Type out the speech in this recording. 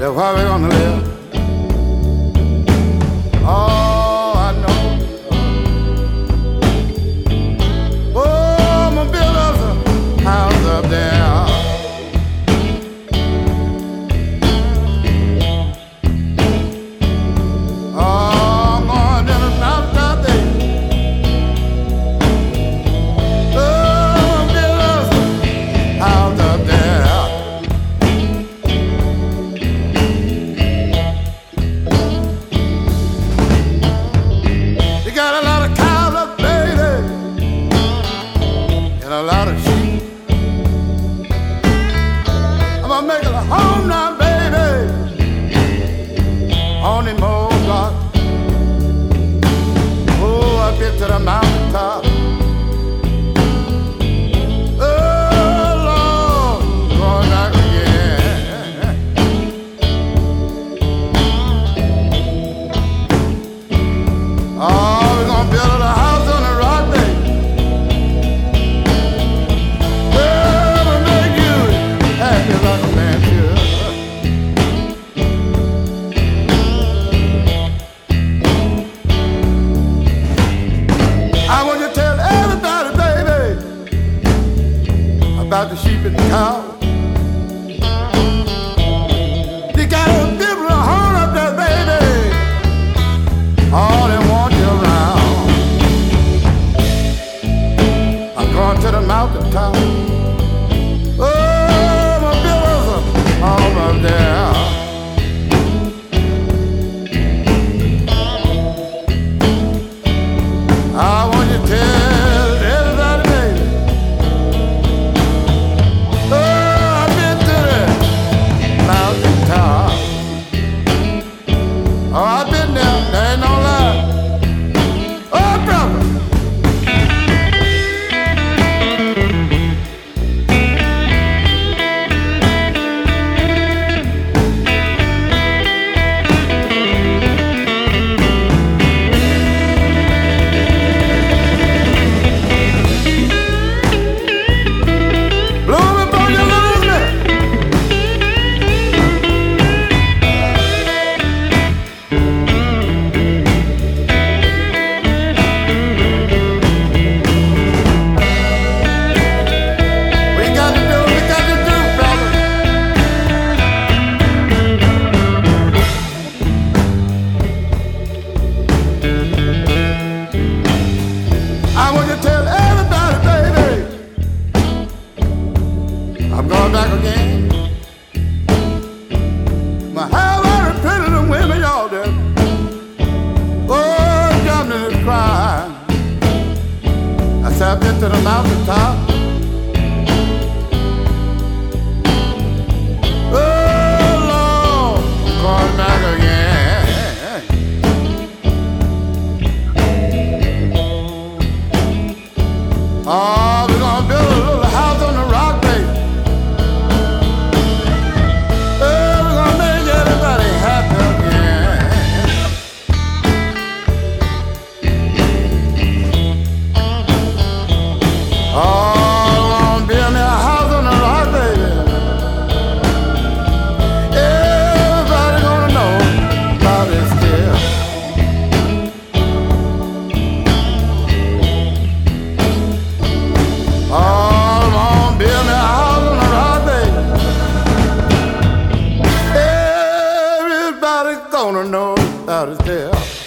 where we gonna live. Oh, I know. Oh, I'm gonna build us a house up there. A lot of sheep. I'm gonna make it a home now, baby, on them old blocks. Oh, I've been to the mountaintop. Oh, Lord, going back again. Oh, we're gonna build a house on the rock, baby. Like a man should. I want you to tell everybody, baby, about the sheep and the cow. You got a people a horn up there, baby. All they want you around. I'm going to the mountaintop. All up there. I want you to tell everybody, baby. Oh, I've been to the mountain top. Oh, I've been there, there ain't no lie. Oh, brother. I want you to tell everybody, baby, I'm going back again. My how I repented them women, y'all there. Oh, Johnny is crying. I said, I've been to the mountaintop. Oh, Lord, I'm going back again. Oh, we're gonna build a little house on the rock, baby. Oh, we're gonna make everybody happy again. Oh, we're gonna build me a house on the rock, baby. Everybody gonna know about it still. Oh, build me a house on the rock, baby. Everybody's gonna know about it there.